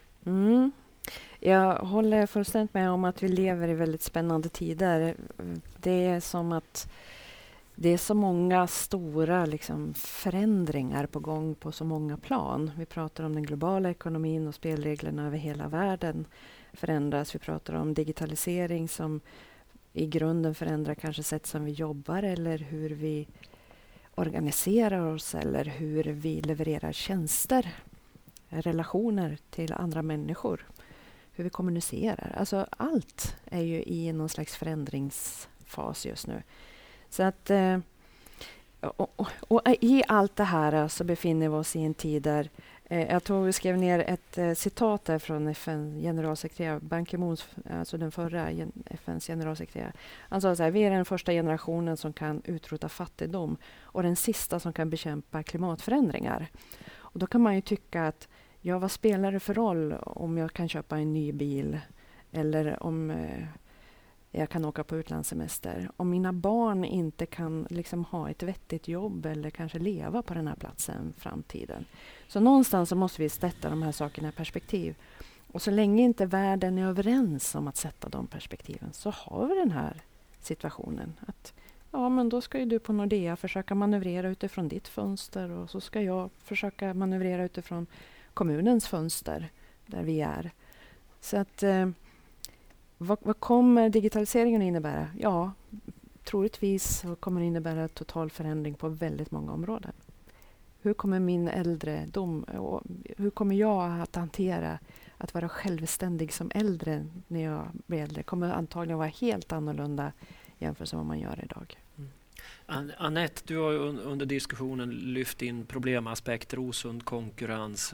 F: Jag håller fullständigt med om att vi lever i väldigt spännande tider. Det är som att det är så många stora förändringar på gång på så många plan. Vi pratar om den globala ekonomin och spelreglerna över hela världen förändras. Vi pratar om digitalisering som i grunden förändrar kanske sätt som vi jobbar eller hur vi organiserar oss eller hur vi levererar tjänster, relationer till andra människor, hur vi kommunicerar. Alltså allt är ju i någon slags förändringsfas just nu. Så att, och i allt det här så befinner vi oss i en tid där Jag tror vi skrev ner ett citat där från FN-generalsekreterare Ban Ki-moon, alltså den förra FNs generalsekreterare. Han sa så här: vi är den första generationen som kan utrota fattigdom och den sista som kan bekämpa klimatförändringar. Och då kan man ju tycka att vad spelar det för roll om jag kan köpa en ny bil eller om jag kan åka på utlandssemester. Om mina barn inte kan liksom ha ett vettigt jobb eller kanske leva på den här platsen i framtiden. Så någonstans så måste vi sätta de här sakerna i perspektiv. Och så länge inte världen är överens om att sätta de perspektiven så har vi den här situationen. Att men då ska ju du på Nordea försöka manövrera utifrån ditt fönster och så ska jag försöka manövrera utifrån kommunens fönster där vi är. Så att vad kommer digitaliseringen att innebära? Ja, troligtvis kommer det innebära total förändring på väldigt många områden. Hur kommer min äldredom och hur kommer jag att hantera att vara självständig som äldre när jag blir äldre? Kommer antagligen vara helt annorlunda jämfört med vad man gör idag.
H: Anette, du har under diskussionen lyft in problemaspekter, osund konkurrens,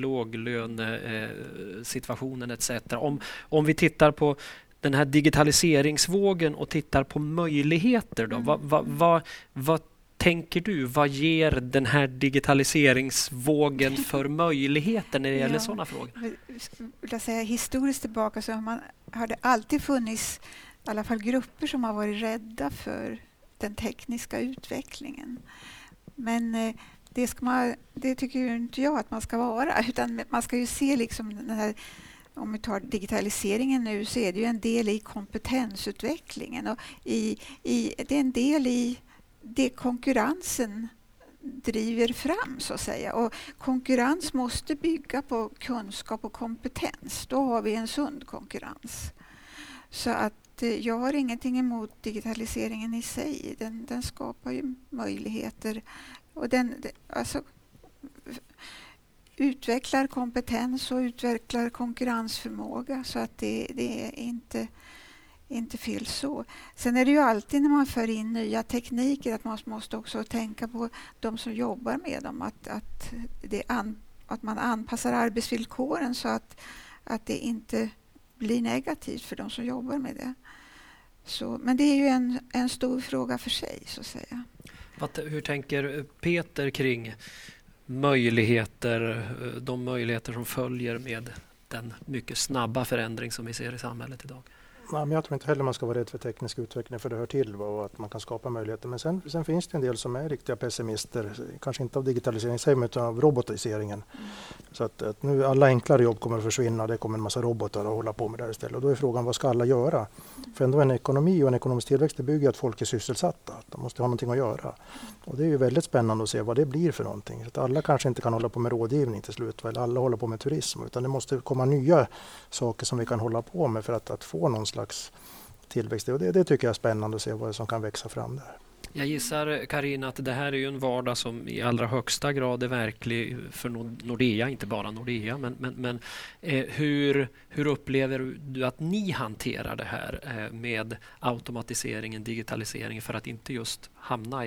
H: låglönesituationen etc. Om vi tittar på den här digitaliseringsvågen och tittar på möjligheter då, vad tänker du? Vad ger den här digitaliseringsvågen för möjligheter när det gäller sådana frågor?
E: Jag säga, historiskt tillbaka så har det alltid funnits i alla fall grupper som har varit rädda för den tekniska utvecklingen. Men det tycker ju inte jag att man ska vara, utan man ska ju se liksom den här, om vi tar digitaliseringen nu så är det ju en del i kompetensutvecklingen och det är en del i det konkurrensen driver fram så att säga. Och konkurrens måste bygga på kunskap och kompetens. Då har vi en sund konkurrens. Så att jag har ingenting emot digitaliseringen i sig. Den skapar ju möjligheter och alltså utvecklar kompetens och utvecklar konkurrensförmåga så att det är inte fel så. Sen är det ju alltid när man för in nya tekniker att man måste också tänka på de som jobbar med dem. Att man anpassar arbetsvillkoren så att det inte blir negativt för de som jobbar med det. Så, men det är ju en stor fråga för sig så att säga.
H: Hur tänker Peter kring de möjligheter som följer med den mycket snabba förändring som vi ser i samhället idag?
D: Ja, men jag tror inte heller man ska vara rädd för teknisk utveckling för det hör till och att man kan skapa möjligheter. Men sen finns det en del som är riktiga pessimister, kanske inte av digitalisering sig utan av robotiseringen. Så att nu alla enklare jobb kommer att försvinna och det kommer en massa robotar att hålla på med det här istället. Och då är frågan, vad ska alla göra? För ändå en ekonomi och en ekonomisk tillväxt det bygger att folk är sysselsatta. De måste ha någonting att göra. Och det är ju väldigt spännande att se vad det blir för någonting. Att alla kanske inte kan hålla på med rådgivning till slut eller alla håller på med turism utan det måste komma nya saker som vi kan hålla på med för att få någon slags tillväxt. Och det tycker jag är spännande att se vad som kan växa fram där.
H: Jag gissar, Carina, att det här är ju en vardag som i allra högsta grad är verklig för Nordea, inte bara Nordea. Men hur upplever du att ni hanterar det här med automatiseringen, digitaliseringen för att inte just hamna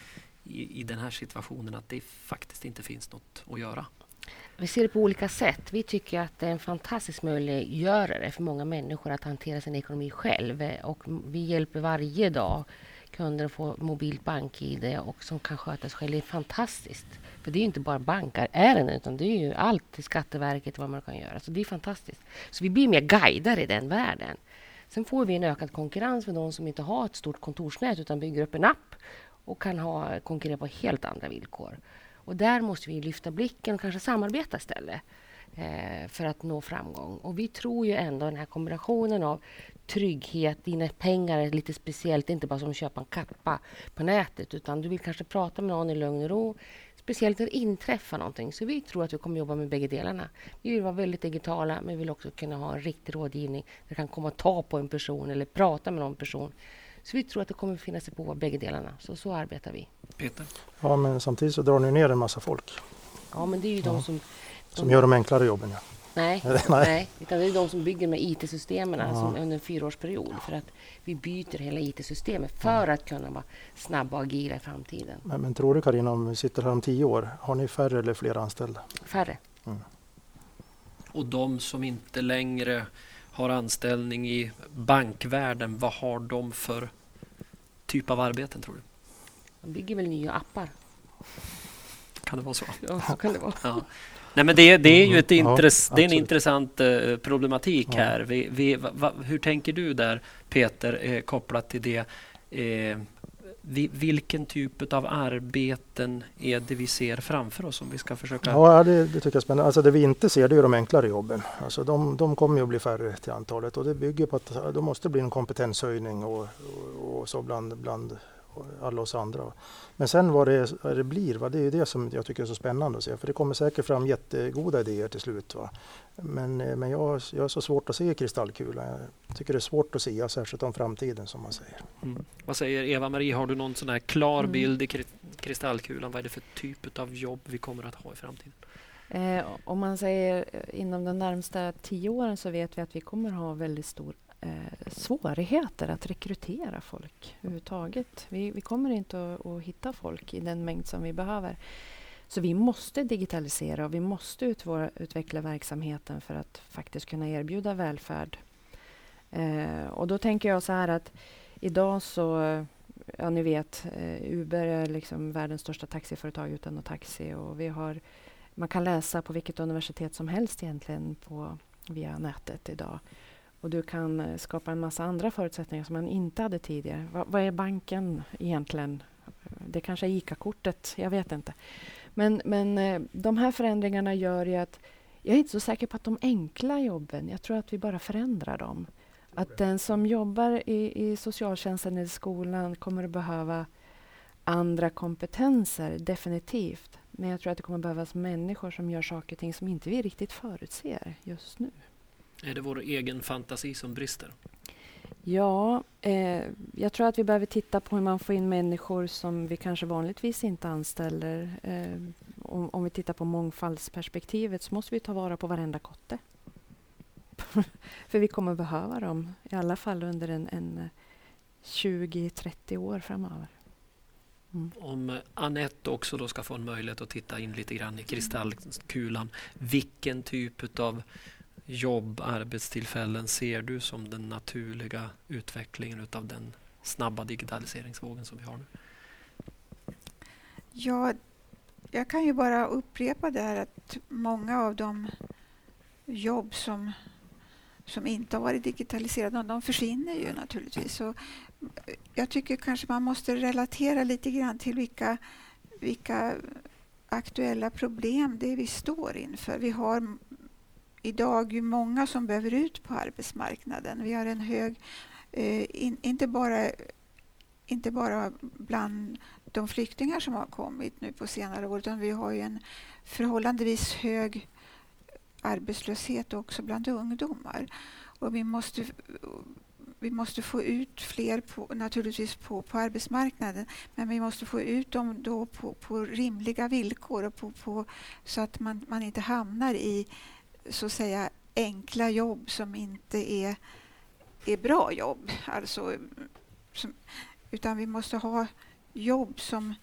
H: i den här situationen att det faktiskt inte finns något att göra?
C: Vi ser det på olika sätt. Vi tycker att det är en fantastisk möjliggörare för många människor att hantera sin ekonomi själv. Och vi hjälper varje dag kunder att få mobilt bank-ID och som kan sköta sig själv. Det är fantastiskt. För det är ju inte bara bankärenden utan det är ju allt till Skatteverket vad man kan göra. Så det är fantastiskt. Så vi blir mer guider i den världen. Sen får vi en ökad konkurrens med de som inte har ett stort kontorsnät utan bygger upp en app och kan konkurrera på helt andra villkor. Och där måste vi lyfta blicken och kanske samarbeta istället för att nå framgång. Och vi tror ju ändå den här kombinationen av trygghet, dina pengar är lite speciellt, inte bara som att köpa en kappa på nätet utan du vill kanske prata med någon i lugn och ro, speciellt när det inträffar någonting. Så vi tror att vi kommer jobba med bägge delarna. Vi vill vara väldigt digitala men vi vill också kunna ha en riktig rådgivning där kan komma och ta på en person eller prata med någon person. Så vi tror att det kommer finnas på bägge delarna. Så arbetar vi.
H: Peter?
D: Ja, men samtidigt så drar ni ner en massa folk.
C: Ja, men det är ju de
D: som gör de enklare jobben, ja.
C: Nej, utan det är de som bygger med IT-systemen under en 4-årsperiod. För att vi byter hela IT-systemet för att kunna vara snabba och agila i framtiden.
D: Men tror du, Carina, om vi sitter här om 10 år, har ni färre eller fler anställda?
C: Färre.
H: Och de som inte längre har anställning i bankvärlden, vad har de för typ av arbeten tror du?
C: De bygger väl nya appar.
H: Kan det vara så?
C: Ja, så kan det vara.
H: Ja. Nej, men det är ju det är en intressant problematik här. Hur tänker du där, Peter, kopplat till det? Vilken typ av arbeten är det vi ser framför oss om vi ska försöka...
D: Ja, det tycker jag är spännande. Alltså det vi inte ser, det är de enklare jobben. Alltså de kommer ju att bli färre till antalet och det bygger på att det måste bli en kompetenshöjning och så bland alla oss andra. Men sen vad det blir, det är ju det som jag tycker är så spännande att se. För det kommer säkert fram jättegoda idéer till slut. Va? Men jag har så svårt att se kristallkulan. Jag tycker det är svårt att se, särskilt om framtiden som man säger.
H: Vad säger Eva-Marie, har du någon sån här klar bild i kristallkulan? Vad är det för typ av jobb vi kommer att ha i framtiden?
F: Om man säger inom de närmsta 10 åren så vet vi att vi kommer ha väldigt stor svårigheter att rekrytera folk överhuvudtaget. Vi kommer inte att hitta folk i den mängd som vi behöver. Så vi måste digitalisera och vi måste utveckla verksamheten för att faktiskt kunna erbjuda välfärd. Och då tänker jag så här att idag så, ja ni vet, Uber är liksom världens största taxiföretag utan taxi och man kan läsa på vilket universitet som helst egentligen via nätet idag. Och du kan skapa en massa andra förutsättningar som man inte hade tidigare. Vad är banken egentligen? Det kanske är ICA-kortet, jag vet inte. Men de här förändringarna gör ju att jag är inte så säker på att de enkla jobben, jag tror att vi bara förändrar dem. Att den som jobbar i socialtjänsten eller skolan kommer att behöva andra kompetenser, definitivt. Men jag tror att det kommer att behövas människor som gör saker och ting som inte vi riktigt förutser just nu.
H: Är det vår egen fantasi som brister?
F: Ja, jag tror att vi behöver titta på hur man får in människor som vi kanske vanligtvis inte anställer. Om vi tittar på mångfaldsperspektivet så måste vi ta vara på varenda kotte. För vi kommer behöva dem, i alla fall under en 20-30 år framöver.
H: Om Anette också då ska få en möjlighet att titta in lite grann i kristallkulan. Vilken typ av jobb, arbetstillfällen ser du som den naturliga utvecklingen utav den snabba digitaliseringsvågen som vi har nu?
E: Ja, jag kan ju bara upprepa det här att många av de jobb som inte har varit digitaliserade, de försvinner ju naturligtvis. Så jag tycker kanske man måste relatera lite grann till vilka aktuella problem det är vi står inför. Vi har idag ju många som behöver ut på arbetsmarknaden. Vi har en hög, inte bara bland de flyktingar som har kommit nu på senare år, utan vi har ju en förhållandevis hög arbetslöshet också bland ungdomar. Och vi måste få ut fler naturligtvis på arbetsmarknaden, men vi måste få ut dem då på rimliga villkor och så att man inte hamnar i så att säga enkla jobb som inte är bra jobb. Alltså, utan vi måste ha jobb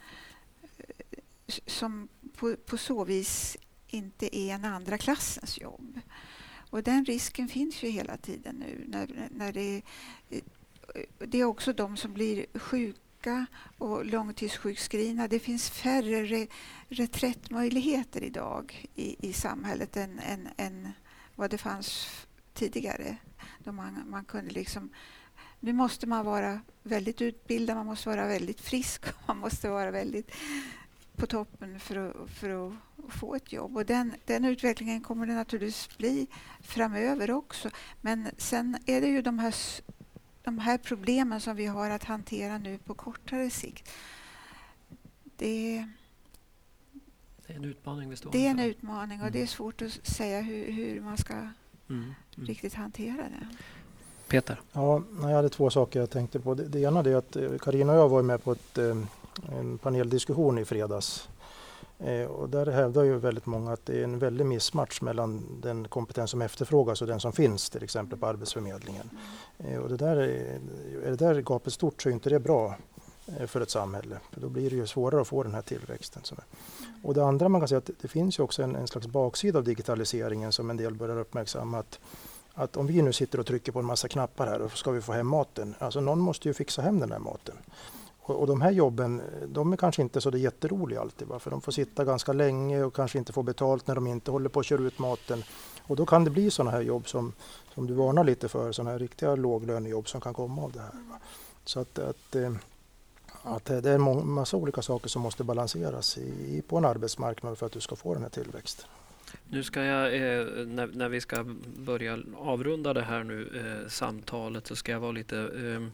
E: som på så vis inte är en andra klassens jobb. Och den risken finns ju hela tiden nu. När det är också de som blir sjuka och långtidssjukskrivna. Det finns färre reträttmöjligheter idag i samhället än vad det fanns tidigare. Då man kunde liksom... Nu måste man vara väldigt utbildad, man måste vara väldigt frisk, man måste vara väldigt på toppen för att få ett jobb. Och den utvecklingen kommer det naturligtvis bli framöver också. Men sen är det ju de här problemen som vi har att hantera nu på kortare sikt. Det är
H: en utmaning vi står
E: inför. Det är en utmaning och det är svårt att säga hur man ska riktigt hantera det.
H: Peter?
D: Ja, jag hade 2 saker jag tänkte på. Det ena är att Carina och jag var med på en paneldiskussion i fredags. Och där hävdar ju väldigt många att det är en väldig missmatch mellan den kompetens som efterfrågas och den som finns till exempel på Arbetsförmedlingen. Och är det där gapet stort så är inte det bra för ett samhälle. Då blir det ju svårare att få den här tillväxten. Och det andra man kan säga att det finns ju också en slags baksida av digitaliseringen som en del börjar uppmärksamma. Att om vi nu sitter och trycker på en massa knappar här och ska vi få hem maten. Alltså någon måste ju fixa hem den här maten. Och de här jobben, de är kanske inte så jätteroliga alltid. För de får sitta ganska länge och kanske inte få betalt när de inte håller på att köra ut maten. Och då kan det bli sådana här jobb som du varnar lite för. Sådana här riktiga låglönejobb som kan komma av det här. Så att det är en massa olika saker som måste balanseras på en arbetsmarknad för att du ska få den här tillväxten.
H: Nu ska jag, när vi ska börja avrunda det här nu samtalet, så ska jag vara lite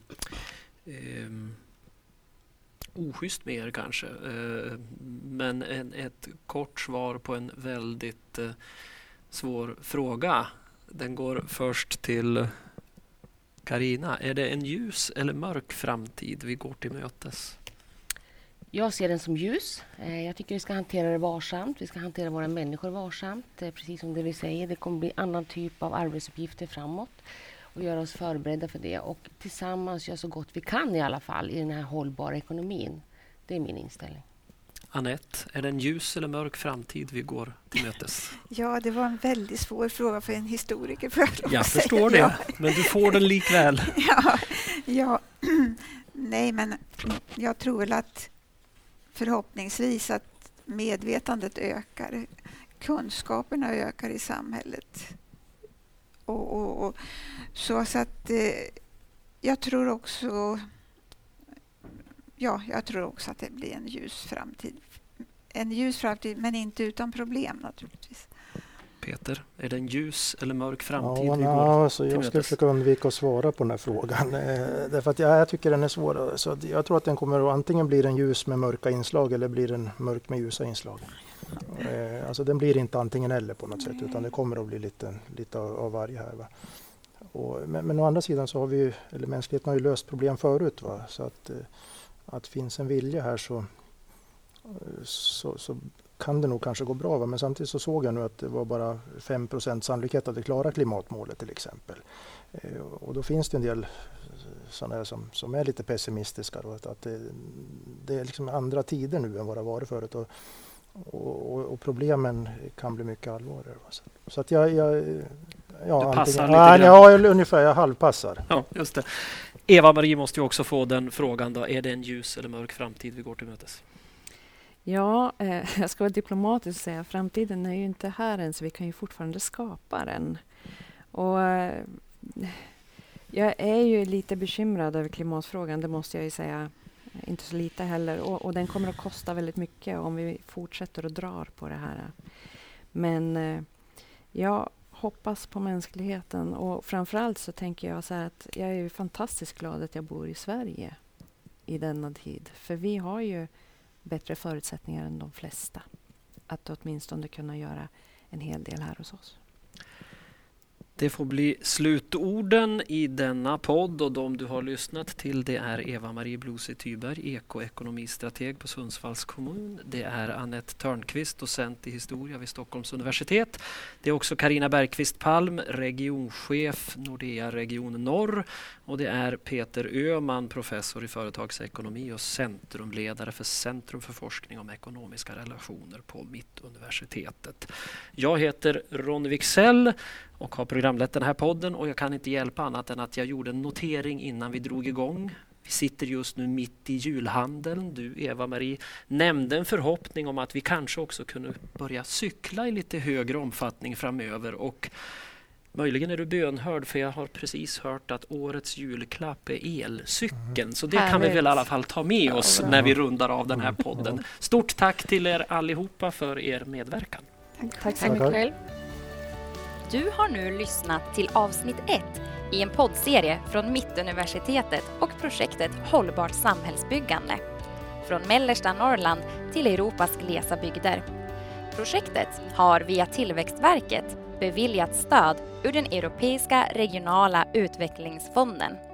H: oschysst med er kanske. Men ett kort svar på en väldigt svår fråga. Den går först till Carina. Är det en ljus eller mörk framtid vi går till mötes?
C: Jag ser den som ljus. Jag tycker vi ska hantera det varsamt. Vi ska hantera våra människor varsamt. Precis som det vi säger, det kommer bli annan typ av arbetsuppgifter framåt. Och göra oss förberedda för det. Och tillsammans göra så gott vi kan i alla fall i den här hållbara ekonomin. Det är min inställning.
H: Anette, är det en ljus eller mörk framtid vi går till mötes?
E: Ja, det var en väldigt svår fråga för en historiker.
H: Jag förstår det, men du får den likväl.
E: Ja. Nej, men jag tror väl att förhoppningsvis att medvetandet ökar, kunskaperna ökar i samhället. Och så att jag tror också att det blir en ljus framtid. En ljus framtid, men inte utan problem naturligtvis.
H: Peter, är det en ljus eller mörk framtid vi går
D: alltså
H: till
D: jag ska försöka undvika att svara på den här frågan. Därför att jag tycker den är svår. Så jag tror att den kommer att antingen bli en ljus med mörka inslag eller blir en mörk med ljusa inslag. Alltså den blir inte antingen eller på något sätt, utan det kommer att bli lite av varje här. Va? Men å andra sidan så har mänskligheten har ju löst problem förut. Va? Så att finns en vilja här så kan det nog kanske gå bra. Va? Men samtidigt så såg jag nu att det var bara 5% sannolikhet att vi klarar klimatmålet till exempel. Och då finns det en del sådana som är lite pessimistiska. Då, att det är liksom andra tider nu än vad det var förut. Och problemen kan bli mycket allvarligare. Så att
H: du passar lite grann.
D: Ja, ungefär. Jag halvpassar.
H: Ja, just det. Eva-Marie måste ju också få den frågan då. Är det en ljus eller mörk framtid vi går till mötes?
F: Ja, jag ska vara diplomatisk och säga framtiden är ju inte här än, så vi kan ju fortfarande skapa den. Och jag är ju lite bekymrad över klimatfrågan, det måste jag ju säga. Inte så lite heller. Och den kommer att kosta väldigt mycket om vi fortsätter och drar på det här. Men jag hoppas på mänskligheten. Och framförallt så tänker jag så här att jag är ju fantastiskt glad att jag bor i Sverige i denna tid. För vi har ju bättre förutsättningar än de flesta. Att åtminstone kunna göra en hel del här hos oss.
H: Det får bli slutorden i denna podd, och de du har lyssnat till, det är Eva-Marie Blose Tyberg, ekonomistrateg på Sundsvalls kommun. Det är Anette Törnqvist, docent i historia vid Stockholms universitet. Det är också Carina Bergqvist Palm, regionchef Nordea Region Norr. Och det är Peter Öhman, professor i företagsekonomi och centrumledare för Centrum för forskning om ekonomiska relationer på Mittuniversitetet. Jag heter Ronny Wicksell och har programlett den här podden, och jag kan inte hjälpa annat än att jag gjorde en notering innan vi drog igång. Vi sitter just nu mitt i julhandeln. Du, Eva-Marie, nämnde en förhoppning om att vi kanske också kunde börja cykla i lite högre omfattning framöver, och möjligen är du bönhörd, för jag har precis hört att årets julklapp är elcykeln. Så det kan vi väl i alla fall ta med oss när vi rundar av den här podden. Stort tack till er allihopa för er medverkan.
C: Tack så mycket.
B: Du har nu lyssnat till avsnitt 1 i en poddserie från Mittuniversitetet och projektet Hållbart samhällsbyggande. Från mellersta Norrland till Europas glesa bygder. Projektet har via Tillväxtverket beviljat stöd ur den Europeiska regionala utvecklingsfonden.